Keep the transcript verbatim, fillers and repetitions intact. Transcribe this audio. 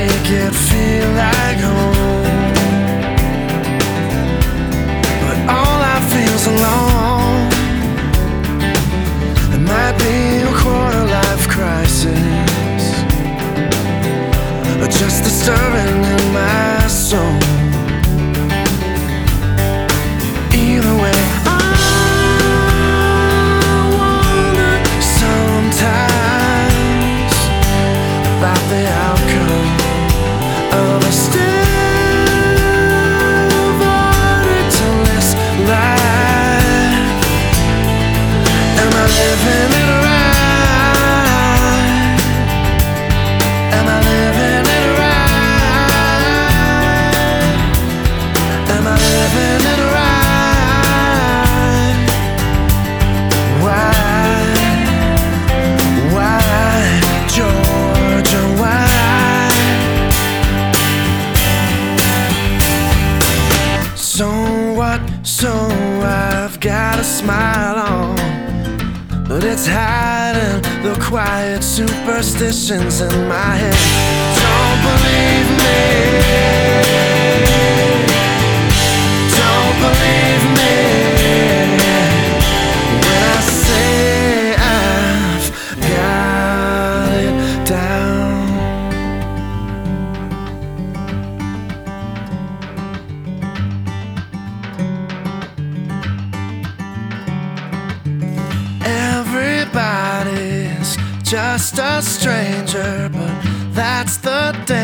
make it feel like home, but all I feel's alone. It might be a quarter life crisis, or just a stirring in my soul. Either way, I wonder sometimes about the outcome of a still volatile life. Am I living it right? Am I living it right? Am I living it right? Why? Why, Georgia, why? So what? So I've got a smile on, but it's hiding the quiet superstitions in my head. Don't believe me. Don't believe me when I say I've got it down. Everybody's just a stranger, but that's the day.